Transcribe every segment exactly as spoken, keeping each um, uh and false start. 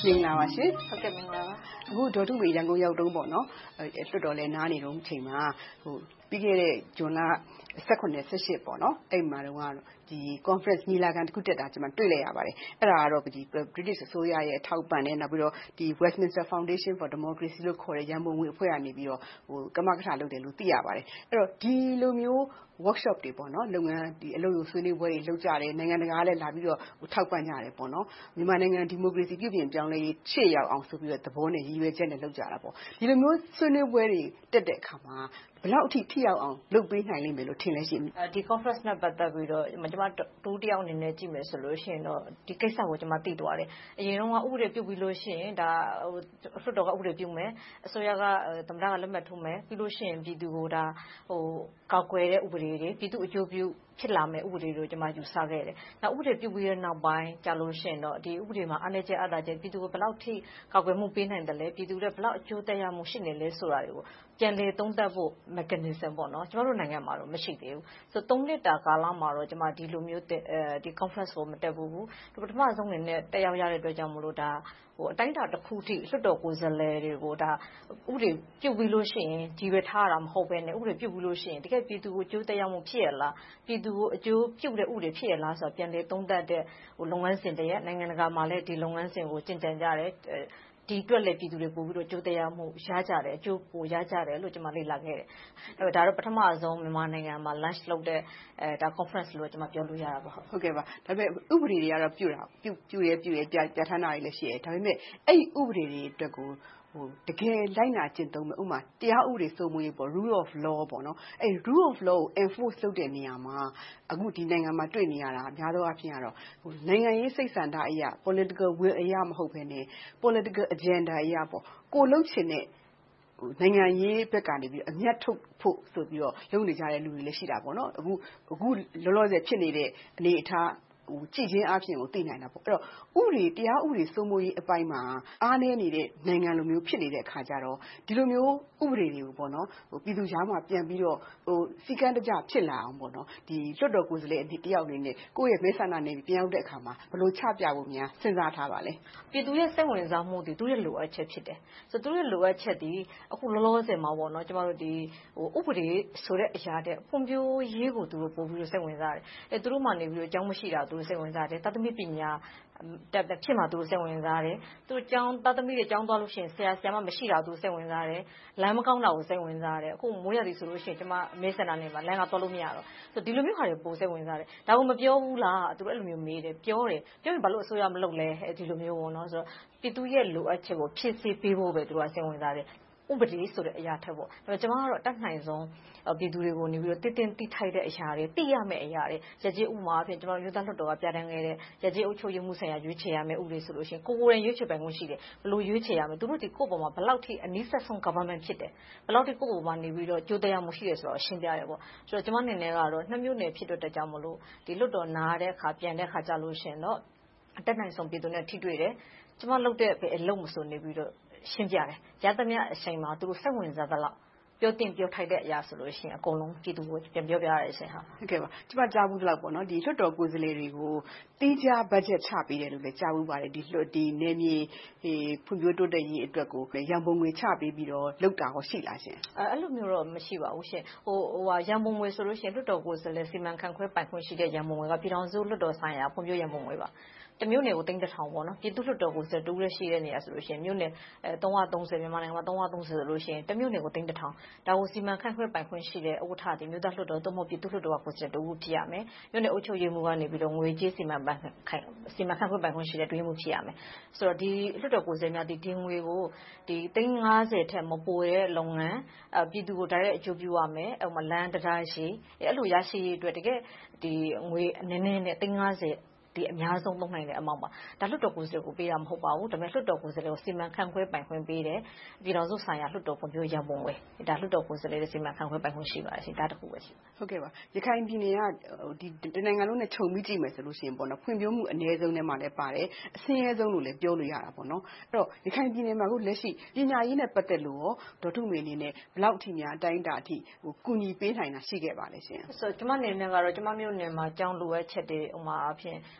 မင်္ဂလာပါရှင်ဟုတ်ကဲ့မင်္ဂလာပါအခုဒေါ်ထုမေရန်ကုန်ရောက်တုန်းပေါ့နော်လွတ်တော်လဲနားနေတုန်းချိန်မှာဟိုပြီးခဲ့တဲ့ဇွန်လ၁၇ ၁၈ပေါ့နော်အဲ့မှာတော့ဒီ conference ညီလာခံတစ်ခုတက်တာကျွန်မတွေ့လိုက်ရပါတယ်အဲ့ဒါကတော့ဒီ British အစိုးရရဲ့ထောက်ပံ့နဲ့နောက်ပြီးတော့ဒီ Westminster Foundation for Democracy လို့ခေါ်တဲ့ရန်ပုံငွေအဖွဲ့ကနေပြီးတော့ဟိုကမကထလုပ်တယ်လို့သိရပါတယ်အဲ့တော့ဒီလိုမျိုး workshop တွေပေါ့နော်လုပ်ငန်းဒီအလုပ်ရုံဆွေးနွေးပွဲတွေလုပ်ကြတယ်နိုင်ငံတကာလည်းလာပြီးတော့ထောက်ပံ့ကြတယ်ပေါ့နော်မြန်မာနိုင်ငံဒီမိုကရေစီပြုပြင်ပြောင်းလဲရေးရှေ့ရောက်အောင်ဆိုပြီးတော့သဘောနဲ့ရည်ရွယ်ချက်နဲ့လုပ်ကြတာပေါ့ဒီလိုမျိုးဆွေးနွေးပွဲတွေတက်တဲ့အခါမှာဘယ်လောက်အထိထိရောက်အောင်လုပ်ပေးနိုင်လိမ့်မယ်လို့ထင်လဲရှိဒီ conference နဲ့ပတ်သက်ပြီးတော့ကျွန်မတူတယောက်အနေနဲ့ကြည့်မယ်ဆိုလို့ရှိရင်တော့ဒီကိစ္စကိုကျွန်မသိသွားတယ်အရင်တော့ဥပဒေပြုပြီးလို့ရှိရင်ဒါဟိုလွှတ်တော်ကဥပဒေပြုမယ်အစိုးရကသမ္မတကလက်မှတ်ထိုးမယ်ပြီးလို့ရှိရင်ပြည်သူကိုဒါဟိုကောက်ကွယ်တဲ့ဥပဒေတွေပြည်သူအကျိုးပြုဖြစ်လာမယ်ဥပဒေတွေကိုကျွန်မယူဆခဲ့တယ်နောက်ဥပဒေပြုပြီးတဲ့နောက်ပိုင်းကြာလို့ရှိရင်တော့ဒီဥပဒေမှာအားနည်းချက်အသာချက်ပြည်သူကိုဘယ်လောက်ထိကောက်ကွယ်မှုပေးနိုင်တယ်လဲပြည်သူတွေဘယ်လောက်အကျိုးသက်ရောက်မှုရှိနေလဲဆိုတာတွေကိုပြန်လည်သုံးသပ်ဖို့ mechanism ပေါ့နော်ကျွန်တော်တို့နိုင်ငံမှာတော့မရှိသေးဘူးဆိုတော့သုံးနှစ်တာကာလမှာတော့ကျွန်မဒီလိုမျိုးအဲဒီ conference ကိုမတက်ဘူးပထမဆုံးအနေနဲ့တက်ရောက်ရတဲ့အတွက်ကြောင့်မလို့ဒါဟိုအတိုင်းအတာတစ်ခုထိလွှတ်တော်ကိုယ်စားလှယ်တွေကိုဒါဥပဒေပြုပြီးလို့ရှိရင်ကြီးပဲထားတာမဟုတ်ပဲねဥပဒေပြုပြီးလို့ရှိရင်တကယ်ပြည်သူကိုအကျိုးသက်ရောက်မှုဖြစ်ရလားပြည်သူကိုအကျိုးပြုတဲ့ဥပဒေဖြစ်ရလားဆိုတော့ပြန်လည်သုံးသပ်တဲ့ဟိုလုပ်ငန်းစဉ်တည်းရဲ့နိုင်ငံတကာမှာလည်းဒီလုပ်ငန်းစဉ်ကိုကျင့်ကြံကြတယ်ဒီအတွက်လည်းပြည်သူတွေပို့ပြီးတော့ကြိုးတရားမှုရကြတယ်အကျိုးပိုရကြတယ်လို့ကျွန်မလေ့လာခဲ့တယ်အဲဒါတော့ပထမဆုံးမြန်မာနိုင်ငံမှာ launch လုပ်တဲ့အဲဒါ conference လို့ကျွန်မပြောလို့ရတာပါဟုတ်ကဲ့ပါဒါပေမဲ့ဥပဒေတွေကတော့ပြုတာပြုပြုရဲပြုရဲပြပြဋ္ဌာန်းတာတွေလည်းရှိတယ်ဒါပေမဲ့အဲ့ဥပဒေတွေအတွက်ကိုဟိုတကယ်လိုက်နာကျင့်သုံးမယ်ဥပမာတရားဥပဒေစိုးမိုးရေးပေါ့ rule of law ပေါ့နော်အဲ့ rule of law ကို enforce လုပ်တဲ့နေရာမှာအခုဒီနိုင်ငံမှာတွေ့နေရတာအများသောအားဖြင့်ကတော့ဟိုနိုင်ငံရေးစိတ်ဆန္ဒအရာ political will အရာမဟုတ်ဘဲနဲ့ political agenda အရာပေါ့ကိုလှုပ်ချင်တဲ့ဟိုနိုင်ငံရေးဘက်ကနေပြီးအမျက်ထုတ်ဖို့ဆိုပြီးတော့လုပ်နေကြတဲ့လူတွေလည်းရှိတာပေါ့နော်အခုအခုလောလောဆယ်ဖြစ်နေတဲ့အနေအထားဟိုကြည်ချင်းအပြင်ကိုသိနိုင်တာပေါ့အဲ့တော့ဥပဒေတရားဥပဒေစိုးမိုးရေးအပိုင်းမှာအားနည်းနေတဲ့နိုင်ငံလိုမျိုးဖြစ်နေတဲ့အခါကျတော့ဒီလိုမျိုးဥပဒေတွေကိုပေါ့နော်ဟိုပြည်သူ့ရှားမှာပြန်ပြီးတော့ဟိုစီကံတကြဖြစ်လာအောင်ပေါ့နော်ဒီလွှတ်တော်ကိုယ်စားလှယ်အတယောက်အနေနဲ့ကိုယ့်ရဲ့မဲဆန္ဒနယ်ပြန်ရောက်တဲ့အခါမှာဘယ်လိုချပြဖို့များစဉ်းစားထားပါလဲပြည်သူရဲ့စိတ်ဝင်စားမှုတွေသူရဲ့လိုအပ်ချက်ဖြစ်တယ်ဆိုတော့သူရဲ့လိုအပ်ချက်ဒီအခုလောလောဆယ်မှာပေါ့နော်ကျမတို့ဒီဟိုဥပဒေဆိုတဲ့အရာတဲ့ဖွံ့ဖြိုးရေးကိုသူတို့ပို့ပြီးတော့စိတ်ဝင်စားတယ်အဲသူတို့မှနေပြီးတော့အကြောင်းမရှိတာသူတို့စိတ်ဝင်စားတယ်သာသမီပညာတက်ဖြစ်မှာသူတို့စိတ်ဝင်စားတယ်သူတို့ကျောင်းသာသမီတွေကျောင်းသွားလို့ရှိရင်ဆရာဆရာမမရှိတာသူတို့စိတ်ဝင်စားတယ်လမ်းမကောင်းတာကိုစိတ်ဝင်စားတယ်အခုမိုးရသည်ဆိုလို့ရှိရင်ကျမမဲဆန္ဒနယ်မှာလမ်းကသွားလို့မရတော့ဆိုဒီလိုမျိုးဟာတွေပိုစိတ်ဝင်စားတယ်ဒါကိုမပြောဘူးလားသူတို့အဲ့လိုမျိုးမေးတယ်ပြောတယ်ပြောရင်ဘာလို့အစိုးရမလုပ်လဲဒီလိုမျိုးပေါ့နော်ဆိုတော့ပြည်သူရဲ့လိုအပ်ချက်ကိုဖြည့်ဆည်းပေးဖို့ပဲသူတို့ကစိတ်ဝင်စားတယ်ဥပဒေဆိုတဲ့အရာထက်ပေါ့ဒါပေမဲ့ကျွန်မကတော့တတ်နိုင်ဆုံးပြည်သူတွေကိုနေပြီးတော့တည်တင်တိထိုက်တဲ့အရာတွေသိရမယ့်အရာတွေရကြေးဥပမာအဖြစ်ကျွန်တော်မျိုးသားလွှတ်တော်ကပြဋ္ဌာန်းခဲ့တဲ့ရကြေးအုပ်ချုပ်ရေးမှုဆိုင်ရာရွေးချယ်ရမယ့်ဥပဒေဆိုလို့ရှိရင်ကိုကိုယ်တိုင်ရွေးချယ်ပိုင်ခွင့်ရှိတယ်ဘယ်လိုရွေးချယ်ရမလဲသူတို့ဒီကိုယ့်ပေါ်မှာဘယ်လောက်ထိအနည်းဆက်ဆုံး government ဖြစ်တယ်ဘယ်လောက်ထိကိုယ့်ပေါ်မှာနေပြီးတော့ကြိုးတရားမှုရှိတယ်ဆိုတော့ရှင်းပြရတယ်ပေါ့ဆိုတော့ကျွန်မအနေနဲ့ကတော့နှစ်မျိုးနယ်ဖြစ်တဲ့ကြောင့်မလို့ဒီလွှတ်တော်နားတဲ့အခါပြန်တဲ့အခါကြာလို့ရှိရင်တော့အတက်နိုင်ဆုံးပြည်သူနဲ့ထိတွေ့တယ်ကျွန်မလုပ်တဲ့အလုပ်မဆိုနေပြီးတော့ရှင်းပြတယ်ရသမျှအချိန်မှာသူတို့စိတ်ဝင်စားသလောက်ပြောတင်ပြောထိုက်တဲ့အရာဆိုလို့ရှိရင်အကုန်လုံးပြည်သူကိုပြန်ပြောပြရတဲ့အချိန်ဟာဟုတ်ကဲ့ပါကျွန်မကြားဘူးတော့ပေါ့နော်ဒီလွှတ်တော်ကိုယ်စားလှယ်တွေကိုတီးခြား budget ချပေးတယ်လို့လည်းကြားဘူးပါတယ်ဒီလွှတ်ဒီနေမြေဒီဖွံ့ဖြိုးတိုးတက်ရေးအတွက်ကိုရန်ပုံငွေချပေးပြီးတော့လုပ်တာဟောရှိလားရှင်အဲအဲ့လိုမျိုးတော့မရှိပါဘူးရှင်ဟိုဟိုဟာရန်ပုံငွေဆိုလို့ရှိရင်လွှတ်တော်ကိုယ်စားလှယ်စီမံခန့်ခွဲပိုင်ခွင့်ရှိတဲ့ရန်ပုံငွေကပြည်ထောင်စုလွှတ်တော်ဆိုင်ရာဖွံ့ဖြိုးရန်ပုံငွေပါတမျိုးနယ်ကိုသိန်းတစ်ထောင်ပေါ့နော်ပြည်သူ့လွှတ်တော်ကိုစတူးရရှိတဲ့နေရာဆိုလို့ရှိရင်မြို့နယ်အဲသုံးရာသုံးဆယ်မြန်မာနိုင်ငံမှာသုံးရာသုံးဆယ်ဆိုလို့ရှိရင်တမျိုးနယ်ကိုသိန်းတစ်ထောင်ဒါကိုစီမံခန့်ခွဲပိုင်ခွင့်ရှိတဲ့ဥက္ကဋ္ဌဒီမြို့သားလွှတ်တော်သို့မဟုတ်ပြည်သူ့လွှတ်တော်ကကိုစတူးဖြစ်ရမယ်မြို့နယ်အုပ်ချုပ်ရေးမှူးကနေပြီးတော့ငွေကြေးစီမံပိုင်ခိုင်စီမံခန့်ခွဲပိုင်ခွင့်ရှိတဲ့တွင်းမှုဖြစ်ရမယ်ဆိုတော့ဒီလွှတ်တော်ကိုယ်စားများဒီဒီငွေကိုဒီသိန်းငါးဆယ်ထက်မပိုတဲ့လုပ်ငန်းအပြည်သူကိုဒါရိုက်အကျိုးပြုရမယ်ဥပမာလမ်းတရားရှိအဲ့လိုရရှိရေးအတွက်တကယ်ဒီငွေနည်းနည်းနဲ့သိန်းငါးဆယ်ဒီအများဆုံးသုံးနိုင်တဲ့အမောက်ပါဒါလွှတ်တော်ကိုယ်စားလှယ်ကိုပေးတာမဟုတ်ပါဘူးဒါပေမဲ့လွှတ်တော်ကိုယ်စားလှယ်ကိုစီမံခန့်ခွဲပိုင်ခွင့်ပေးတယ်ပြည်တော်စုဆိုင်ရာလွှတ်တော်ဖွံ့ဖြိုးရန်ပုံငွေဒါလွှတ်တော်ကိုယ်စားလှယ်ရဲ့စီမံခန့်ခွဲပိုင်ခွင့်ရှိပါတယ်ရှင်ဒါတခုပဲရှိပါဟုတ်ကဲ့ပါရခိုင်ပြည်နယ်ကဒီတနိုင်ငံလုံးနဲ့ခြုံပြီးကြည့်မယ်ဆိုလို့ရှိရင်ပေါ့နော်ဖွံ့ဖြိုးမှုအနည်းဆုံးထဲမှာလည်းပါတယ်အဆင်းရဲဆုံးလို့လည်းပြောလို့ရတာပေါ့နော်အဲ့တော့ရခိုင်ပြည်နယ်မှာအခုလက်ရှိပညာရေးနဲ့ပတ်သက်လို့ရောဒေါ်ထုမေအနေနဲ့ဘယ်လောက်အထိများအတိုင်းအတာအထိဟိုကူညီပေးနိုင်တာရှိခဲ့ပါလဲရှင်ဆိုတော့ကျမအနေနဲ့ကတော့ကျမမျိုးနယ်မှာကျောင်းလိုအပ်ချက်တွေဥပမာအဖြစ်ဟ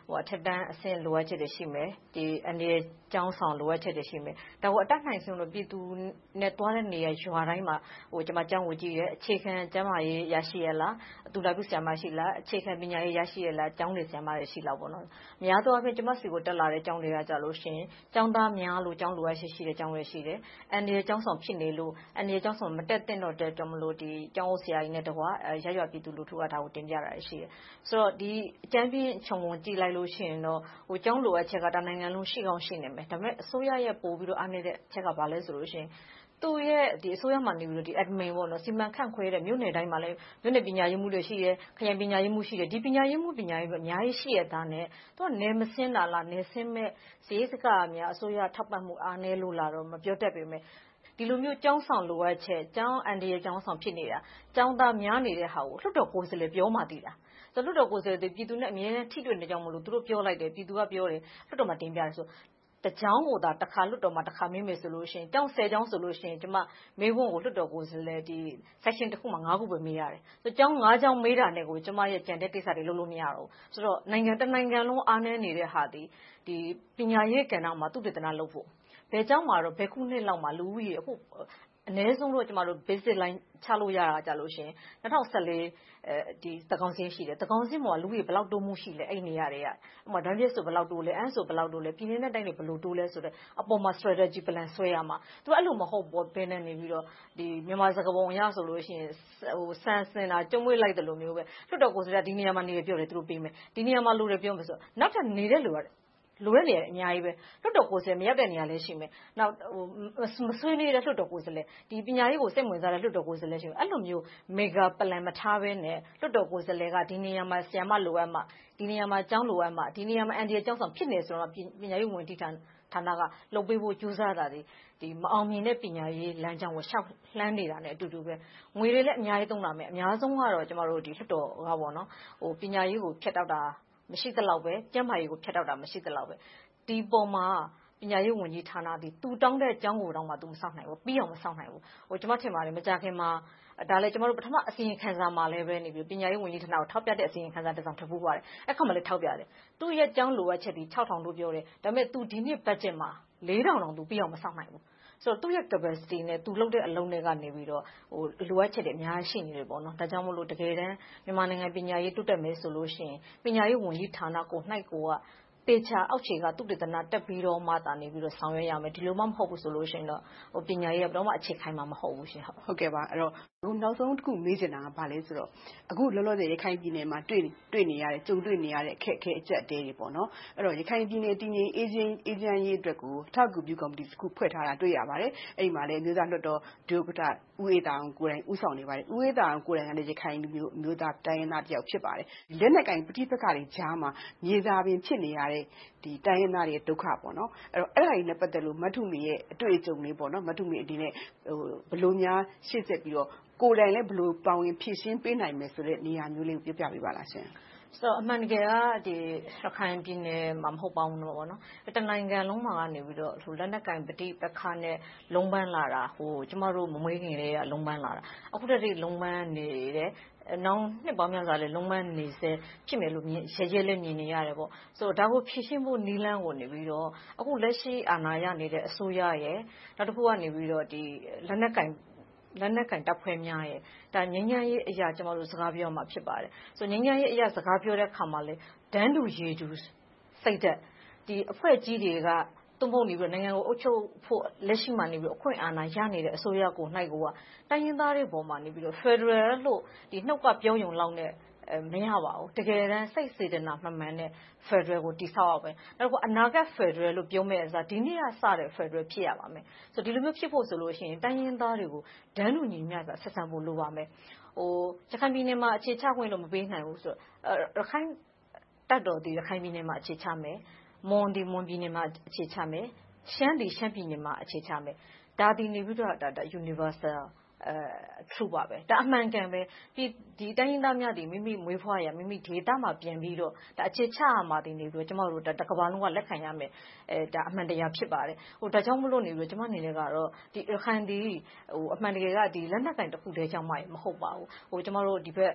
ဟိုထက်တန်းအဆင့်လိုအပ်ချက်တွေရှိမယ်ဒီအနေကျောင်းဆောင်လိုအပ်ချက်တွေရှိမယ်ဒါကိုအတက်နိုင်ဆုံးလို့ပြည်သူနဲ့တွားတဲ့နေရာရွာတိုင်းမှာဟိုကျွန်မကျောင်းကိုကြည့်ရဲအခြေခံကျန်းမာရေးရရှိရလားသူလာပြီးဆရာမရှိလားအခြေခံပညာရေးရရှိရလားကျောင်းတွေဆရာမတွေရှိလားပေါ့နော်အများသောအားဖြင့်ကျွန်မစီကိုတက်လာတဲ့ကျောင်းတွေကကြလို့ရှိရင်ကျောင်းသားများလို့ကျောင်းလိုအပ်ချက်ရှိတဲ့ကျောင်းတွေရှိတယ်အနေကျောင်းဆောင်ဖြစ်နေလို့အနေကျောင်းဆောင်မတက်တဲ့တော့တဲ့ကြောင့်မလို့ဒီကျောင်းဆရာကြီးနဲ့တကွာရရွာပြည်သူလူထုကဒါကိုတင်ပြတာရှိတယ်ဆိုတော့ဒီအကျန်းပြင်းခြုံငုံကြည့်လိုက်လို့ရှိရင်တော့ဟိုကျောင်းလိုအပ်ချက်ကတနိုင်ငံလုံးရှိကောင်းရှိနေမယ်ဒါပေမဲ့အစိုးရရဲ့ပို့ပြီးတော့အားနေတဲ့အချက်ကဘာလဲဆိုလို့ရှိရင်သူ့ရဲ့ဒီအစိုးရမှနေပြီးတော့ဒီ admin ပေါ့နော်စီမံခန့်ခွဲတဲ့မြို့နယ်တိုင်းမှာလည်းမြို့နယ်ပညာရေးမှုတွေရှိတယ်ခရိုင်ပညာရေးမှုရှိတယ်ဒီပညာရေးမှုပညာရေးပဲအများကြီးရှိရတာနဲ့သူကနေမစင်းတာလားနေစင်းမဲ့ဈေးစကားများအစိုးရထောက်ပံ့မှုအားနေလို့လာတော့မပြောတတ်ပေမဲ့ဒီလိုမျိုးကျောင်းဆောင်လိုအပ်ချက်ကျောင်းအန်ဒီရဲ့ကျောင်းဆောင်ဖြစ်နေတာကျောင်းသားများနေတဲ့ဟာကိုလွှတ်တော်ကိုယ်စားလှယ်ပြောမှသိတာဆိုလွှတ်တော်ကိုယ်စားလှယ်တွေပြည်သူနဲ့အမြဲတမ်းထိတွေ့နေကြမလို့သူတို့ပြောလိုက်တယ်ပြည်သူကပြောတယ်လွှတ်တော်မှာတင်ပြတယ်ဆိုတကြောင်းကိုသာတစ်ခါလွတ်တော်မှာတစ်ခါမေးမယ်ဆိုလို့ရှိရင်ကျောင်းဆယ်ကျောင်းဆိုလို့ရှိရင်ကျမမေးခွန်းကိုလွတ်တော်ကိုဆိုလဲဒီ section တစ်ခုမှာငါးခုပဲမေးရတယ်ဆိုကျောင်းငါးကျောင်းမေးတာနဲ့ကိုကျမရဲ့ကြံတဲ့ကိစ္စတွေလုပ်လို့မရတော့ဘူးဆိုတော့နိုင်ငံတစ်နိုင်ငံလုံးအားနည်းနေတဲ့ဟာဒီဒီပညာရေးကဏ္ဍမှာသူတည်တနာလုပ်ဖို့ဘယ်ကျောင်းမှာတော့ဘယ်ခုနှစ်လောက်မှာလူဦးရေအခုအနည်းဆုံးတော့ကျမတို့ basic line ချလို့ရတာကြလို့ရှင်၂၀၁၄အဲဒီတကောင်စင်းရှိတယ်တကောင်စင်းမှာလူကြီးဘယ်လောက်တိုးမှုရှိလဲအဲ့နေရတွေကဥပမာဒန်းပြစ်ဆိုဘယ်လောက်တိုးလဲအန်းဆိုဘယ်လောက်တိုးလဲပြည်နေတဲ့တိုင်းတွေဘယ်လိုတိုးလဲဆိုတော့အပေါ်မှာ strategy plan ဆွဲရမှာသူအဲ့လိုမဟုတ်ဘောဘဲနဲ့နေပြီးတော့ဒီမြန်မာစကားပုံရဆိုလို့ရှိရင်ဟိုစံစင်တာကျုံမွေးလိုက်တယ်လို့မျိုးပဲလွတ်တော်ကိုဆိုတာဒီနေရာမှာနေရပြောတယ်သူတို့ပေးမယ်ဒီနေရာမှာလူတွေပြောမယ်ဆိုနောက်ထပ်နေတဲ့လူကလိုတဲ့နေရာအများကြီးပဲလွတ်တော်ကိုယ်စားမရောက်တဲ့နေရာလည်းရှိမယ်။နောက်ဟိုမဆွေးနွေးတဲ့လွတ်တော်ကိုယ်စားလည်းဒီပညာရေးကိုစိတ်ဝင်စားတဲ့လွတ်တော်ကိုယ်စားလည်းရှိမယ်။အဲ့လိုမျိုး mega plan မထားဘဲနဲ့လွတ်တော်ကိုယ်စားလည်းကဒီနေရာမှာဆရာမလိုအပ်မှဒီနေရာမှာကျောင်းလိုအပ်မှဒီနေရာမှာအန်ဒီရဲ့ကျောင်းဆောင်ဖြစ်နေဆိုတော့ပညာရေးဝန်ကြီးဌာနဌာနကလုပ်ပေးဖို့ကြိုးစားတာဒီဒီမအောင်မြင်တဲ့ပညာရေးလမ်းကြောင်းကိုရှောက်လှမ်းနေတာနဲ့အတူတူပဲငွေတွေလည်းအများကြီးသုံးတာမယ်အများဆုံးကတော့ကျမတို့ဒီလွတ်တော်ကပေါ့နော်ဟိုပညာရေးကိုဖြတ်တောက်တာမရှိသလောက်ပဲကျန်းမာရေးကိုဖြတ်တောက်တာမရှိသလောက်ပဲဒီပုံမှာပညာရေးဝန်ကြီးဌာနသည်သူတောင်းတဲ့ကျောင်းကိုတောင်းမှသူမဆောက်နိုင်ဘူးပြီးအောင်မဆောက်နိုင်ဘူးဟိုကျွန်မထင်ပါတယ်မကြခင်မှာဒါလည်းကျွန်တော်တို့ပထမအစီရင်ခံစာမှာလည်းပဲနေပြီးပညာရေးဝန်ကြီးဌာနကိုထောက်ပြတဲ့အစီရင်ခံစာတစ်စောင်ထပ်ပို့ပါတယ်အဲ့ခါမှလည်းထောက်ပြတယ်သူ့ရဲ့ကျောင်းလိုအပ်ချက်ဒီ၆ထောင်လို့ပြောတယ်ဒါပေမဲ့သူဒီနှစ် budget မှာ၄ထောင်တောင်သူပြီးအောင်မဆောက်နိုင်ဘူးဆိုတော့သူ့ရဲ့ capacity နဲ့သူလုပ်တဲ့အလုံးတွေကနေပြီးတော့ဟိုလိုအပ်ချက်တွေအများကြီးရှိနေတယ်ပေါ့နော်ဒါကြောင့်မို့လို့တကယ်တမ်းမြန်မာနိုင်ငံပညာရေးတိုးတက်မယ်ဆိုလို့ရှိရင်ပညာရေးဝန်ကြီးဌာနကိုနှိုက်ကိုကတေချာအောက်ခြေကသူတည်တနာတက်ပြီးတော့မှတာနေပြီးတော့ဆောင်ရွက်ရမယ်ဒီလိုမှမဟုတ်ဘူးဆိုလို့ရှိရင်တော့ဟိုပညာရေးကတော့မှအခြေခိုင်မှာမဟုတ်ဘူးရှင်ဟုတ်ကဲ့ပါအဲ့တော့အခုနောက်ဆုံးတစ်ခုမေးချင်တာကဘာလဲဆိုတော့အခုလောလောဆယ်ရခိုင်ပြည်နယ်မှာတွေ့တွေ့နေရတဲ့ကြုံတွေ့နေရတဲ့အခက်အခဲအကျက်အတဲတွေပေါ့နော်အဲ့တော့ရခိုင်ပြည်နယ်တည်ငြိမ်အေဂျင့်အေဂျင့်ရေးအတွက်ကိုထောက်ကူပြုကော်မတီတစ်ခုဖွဲ့ထားတာတွေ့ရပါတယ်အဲ့ဒီမှာလည်းမျိုးသားလွှတ်တော်ဒုဥက္ကဋ္ဌဦးအေးတာအောင်ကိုယ်တိုင်ဦးဆောင်နေပါတယ်ဦးအေးတာအောင်ကိုယ်တိုင်ကလည်းရခိုင်မျိုးမျိုးသားတိုင်းရင်းသားတယောက်ဖြစ်ပါတယ်လက်နက်ကင်ပဋိပက္ခတွေကြားမှာမြေစာပင်ဖြစ်နေရတဲ့ဒီတိုင်းရင်းသားတွေဒုက္ခပေါ့နော်အဲ့တော့အဲ့ဒါကြီးနဲ့ပတ်သက်လို့မထုမီရဲ့အတွေ့အကြုံလေးပေါ့နော်မထုမီအနေနဲ့ဟိုဘယ်လိုများရှေ့ဆက်ပြီးတော့ကိုယ်တိုင်လည်းဘယ်လိုပါဝင်ဖြည့်ရှင်းပေးနိုင်မယ်ဆိုတဲ့နေရာမျိုးလေးကိုပြပြပေးပါလားရှင်ဆိုတော့အမှန်တကယ်ကဒီရခိုင်ပြည်နယ်မှာမဟုတ်ပါဘူးပေါ့နော်တနိုင်ငံလုံးမှာကနေပြီးတော့ဟိုလက်နက်ကင်ပဋိပက္ခနဲ့လုံးပန်းလာတာဟိုကျမတို့မမွေးခင်တည်းကလုံးပန်းလာတာအခုတည်းကလုံးပန်းနေတယ်နောင်နှစ်ပေါင်းများစွာလည်းလုံးပန်းနေစေဖြစ်မယ်လို့မြင်ရဲရဲလေးမြင်နေရတယ်ပေါ့ဆိုတော့ဒါကိုဖြည့်ရှင်းဖို့နီးလန်းကိုနေပြီးတော့အခုလက်ရှိအာဏာရနေတဲ့အစိုးရရဲ့နောက်တစ်ခုကနေပြီးတော့ဒီလက်နက်ကင်လက်နက်ကင်တပ်ဖွဲ့များရဲ့ဒါငញ្ញရေးအရာကျွန်တော်တို့စကားပြောမှာဖြစ်ပါတယ်ဆိုငញ្ញရေးအရာစကားပြောတဲ့ခါမှာလေဒန်းတူရေတူစိတ်သက်ဒီအဖွဲ့ကြီးတွေကသူ့ဘုံနေပြီးနိုင်ငံကိုအုပ်ချုပ်ဖို့လက်ရှိမှနေပြီးအခွင့်အာဏာရနေတဲ့အစိုးရကိုနှိုက်ကိုကတိုင်းရင်းသားတွေပေါ်မှာနေပြီးတော့ Federal လို့ဒီနှုတ်ကပြောရုံလောက်နဲ့မရပါဘူးတကယ်တမ်းစိတ်စေတနာမှန်မှန်နဲ့ Federal ကိုတိဆောက်ရမယ်နောက်တော့အနာဂတ် Federal လို့ပြောမဲ့အစားဒီနေ့ကစတဲ့ Federal ဖြစ်ရပါမယ်ဆိုဒီလိုမျိုးဖြစ်ဖို့ဆိုလို့ရှိရင်တိုင်းရင်းသားတွေကိုဒန်းတူညီမျှကဆက်ဆံဖို့လိုပါမယ်ဟိုရခိုင်ပြည်နယ်မှာအခြေချခွင့်လို့မပေးနိုင်ဘူးဆိုတော့ရခိုင်တပ်တော်ဒီရခိုင်ပြည်နယ်မှာအခြေချမယ်မွန်ဒီမွန်ပြည်နယ်မှာအခြေချမယ်ရှမ်းဒီရှမ်းပြည်နယ်မှာအခြေချမယ်ဒါဒီနေပြီးတော့ဒါ universal အဲ true ပါပဲဒါအမှန်ကန်ပဲဒီဒီတိုင်းရင်းသားများဒီမိမိမွေးဖွားရမိမိဒေသမှာပြန်ပြီးတော့ဒါအခြေချရမှာဒီနေပြီးတော့ကျမတို့ဒါတစ်ကမ္ဘာလုံးကလက်ခံရမယ်အဲဒါအမှန်တရားဖြစ်ပါတယ်ဟိုဒါကြောင့်မလို့နေပြီးတော့ကျမအနေနဲ့ကတော့ဒီရခိုင်ဒီဟိုအမှန်တကယ်ကဒီလက်နက်ကင်တစ်ခုတည်းကြောင့်မှမဟုတ်ပါဘူးဟိုကျမတို့ဒီဘက်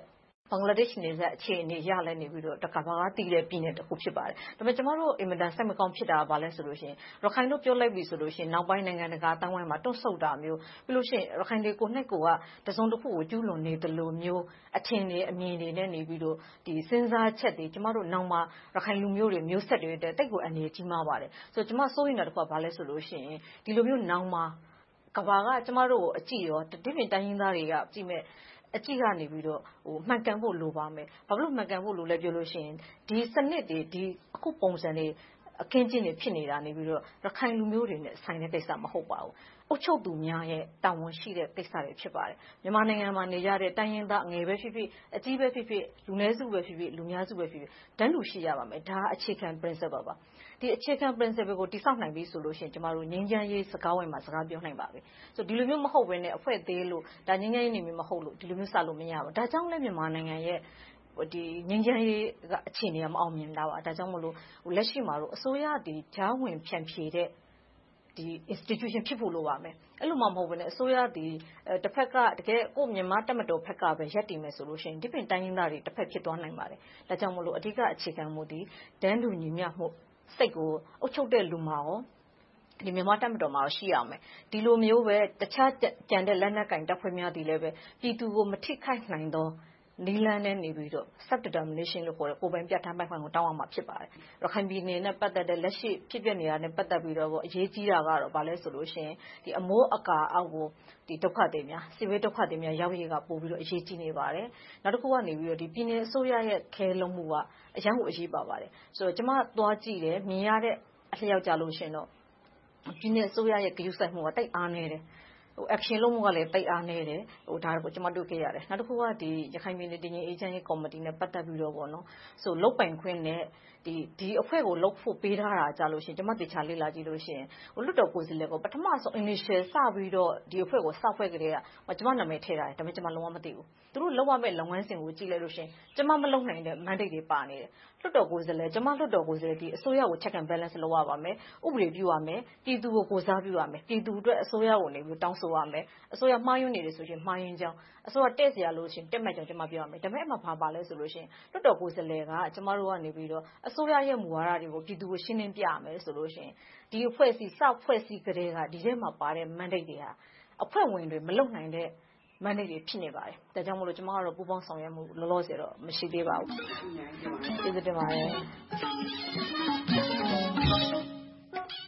ဘင်္ဂလားဒေ့ရှ်နယ်အခြေအနေရလဲနေပြီးတော့တကဘာကတည်တဲ့ပြည်နယ်တစ်ခုဖြစ်ပါတယ်။ဒါပေမဲ့ကျမတို့အင်မတန်စိတ်မကောင်းဖြစ်တာကဘာလဲဆိုလို့ရှိရင်ရခိုင်တို့ပြောလိုက်ပြီဆိုလို့ရှိရင်နောက်ပိုင်းနိုင်ငံတကာအတိုင်းအဝိုင်းမှာတွန့်ဆုတ်တာမျိုးပြီးလို့ရှိရင်ရခိုင်တွေကိုနှစ်ကိုကတစုံတစ်ခုကိုကျူးလွန်နေတယ်လို့မျိုးအထင်တွေအမြင်တွေနဲ့နေပြီးတော့ဒီစဉ်းစားချက်တွေကျမတို့နောက်မှာရခိုင်လူမျိုးတွေမျိုးဆက်တွေတဲ့တိတ်ကိုအနေကြီးမားပါတယ်။ဆိုတော့ကျမစိုးရိမ်တာတစ်ခုကဘာလဲဆိုလို့ရှိရင်ဒီလိုမျိုးနောက်မှာကဘာကကျမတို့အကြည့်ရောဒီပြင်တိုင်းရင်းသားတွေကကြည့်မဲ့အကြည့်ကနေပြီးတော့ဟိုမှန်ကန်ဖို့လိုပါမယ်။ဘာလို့မှန်ကန်ဖို့လိုလဲပြောလို့ရှိရင်ဒီစနစ်တွေဒီအခုပုံစံတွေအခင်းကျင်းတွေဖြစ်နေတာနေပြီးတော့ရခိုင်လူမျိုးတွေနဲ့ဆိုင်တဲ့ကိစ္စမဟုတ်ပါဘူး။အုပ်ချုပ်သူများရဲ့တာဝန်ရှိတဲ့ကိစ္စတွေဖြစ်ပါတယ်။မြန်မာနိုင်ငံမှာနေရတဲ့တိုင်းရင်းသားအငယ်ပဲဖြစ်ဖြစ်အကြီးပဲဖြစ်ဖြစ်လူနည်းစုပဲဖြစ်ဖြစ်လူများစုပဲဖြစ်ဖြစ်တန်းတူရှိရပါမယ်။ဒါအခြေခံ principle ပါ။ဒီအခြေခံ principle ကိုတိစောက်နိုင်ပြီဆိုလို့ရှိရင်ကျမတို့ငြိမ်းချမ်းရေးစကားဝိုင်းမှာစကားပြောနိုင်ပါပြီ။ဆိုဒီလိုမျိုးမဟုတ်ဘဲနဲ့အဖွဲ့သေးလို့ဒါငြိမ်းချမ်းရေးနေမျိုးမဟုတ်လို့ဒီလိုမျိုးစလို့မရဘူး။ဒါကြောင့်လည်းမြန်မာနိုင်ငံရဲ့ဒီငြိမ်းချမ်းရေးကအခြေအနေကမအောင်မြင်တာပါ။ဒါကြောင့်မလို့လက်ရှိမှာတော့အစိုးရဒီဂျားဝင်ဖြန့်ဖြေတဲ့ဒီ institution ဖြစ်ဖို့လိုပါမယ်။အဲ့လိုမှမဟုတ်ဘဲနဲ့အစိုးရဒီတစ်ဖက်ကတကယ်ကိုမြန်မာတက်မတော်ဖက်ကပဲရက်တည်မယ်ဆိုလို့ရှိရင်ဒီပြင်တိုင်းရင်းသားတွေတစ်ဖက်ဖြစ်သွားနိုင်ပါတယ်။ဒါကြောင့်မလို့အဓိကအခြေခံမှုဒီတန်းတူညီမျှမှုစိတ်ကိုအုပ်ချုပ်တဲ့လူမှာရောဒီမြန်မာတက်မတော်မှာရှိရမယ်ဒီလိုမျိုးပဲတခြားကြံတဲ့လက်နက်ကင်တပ်ဖွဲ့များဒီလည်းပဲပြည်သူကိုမထိခိုက်နိုင်သောနီလန်းနဲ့နေပြီးတော့ self determination လို့ခေါ်တဲ့ကိုယ်ပိုင်ပြဋ္ဌာန်းပိုင်ခွင့်ကိုတောင်းရမှာဖြစ်ပါတယ်ရခိုင်ပြည်နယ်နဲ့ပတ်သက်တဲ့လက်ရှိဖြစ်ပျက်နေတာနဲ့ပတ်သက်ပြီးတော့အရေးကြီးတာကတော့ဘာလဲဆိုလို့ရှိရင်ဒီအမိုးအကာအောက်ကိုဒီဒုက္ခတွေများစီဝေးဒုက္ခတွေများရောက်ရကပို့ပြီးတော့အရေးကြီးနေပါတယ်နောက်တစ်ခုကနေပြီးတော့ဒီပြည်နယ်အစိုးရရဲ့ခဲလုံးမှုကအရန်ကိုအရေးပါပါတယ်ဆိုတော့ကျမသွားကြည့်တယ်မြင်ရတဲ့အလျောက်ကြလို့ရှိရင်တော့ပြည်နယ်အစိုးရရဲ့ဂရုစိုက်မှုကတိတ်အားနေတယ်ဟို action လုပ်မှုကလည်းတိတ်အားနေတယ်ဟိုဒါကိုကျွန်မတို့ခဲ့ရတယ်နောက်တစ်ခုကဒီရခိုင်ပြည်နယ်တည်ငြိမ်အေးချမ်းရေးကော်မတီနဲ့ပတ်သက်ပြီးတော့ပေါ့နော်ဆိုလုတ်ပိုင်ခွင့်နဲ့ဒီဒီအဖွဲ့ကိုလုတ်ဖို့ပေးထားတာကြလို့ရှိရင်ကျွန်မတေချာလေ့လာကြည့်လို့ရှိရင်ဟိုလွတ်တော်ကိုယ်စားလှယ်ကိုပထမဆုံး initial စပြီးတော့ဒီအဖွဲ့ကိုစဖွဲ့ကြတဲ့ကကျွန်မနာမည်ထည့်ထားတယ်ဒါပေမဲ့ကျွန်မလုံးဝမသိဘူးသူတို့လောက်ရမယ့်လုပ်ငန်းစဉ်ကိုကြည့်လိုက်လို့ရှိရင်ကျွန်မမလုပ်နိုင်တဲ့ mandate တွေပါနေတယ်လွတ်တော်ကိုယ်စားလှယ်ကျွန်မလွတ်တော်ကိုယ်စားလှယ်ဒီအစိုးရကို check and balance လုပ်ရပါမယ်ဥပဒေပြုရမယ်ပြည်သူကိုကိုစားပြုရမယ်ပြည်သူအတွက်အစိုးရကိုနေပြီးတောင်းဆိုရမယ်အစိုးရမှားယွင်းနေတယ်ဆိုရင်မှားယွင်းကြောင်းအစိုးရတက်เสียလို့ရှိရင်တက်မဲ့ကြောင်းကျွန်မပြောရမယ်ဒါပေမဲ့အမှဘာပါလဲဆိုလို့ရှိရင်လွတ်တော်ကိုယ်စားလှယ်ကကျွန်မတို့ကနေပြီးတော့အစိုးရရဲ့မူဝါဒတွေကိုပြည်သူကိုရှင်းလင်းပြရမယ်ဆိုလို့ရှိရင်ဒီအဖွဲ့အစည်းစဖွဲ့စည်းကြတဲ့ကဒီထဲမှာပါတဲ့ mandate တွေဟာအဖွဲ့ဝင်တွေမလုပ်နိုင်တဲ့ mandate တွေဖြစ်နေပါတယ်ဒါကြောင့်မို့လို့ကျွန်မကတော့ပူးပေါင်းဆောင်ရွက်မှုလောလောဆယ်တော့မရှိသေးပါဘူးကျေးဇူးတင်ပါတယ်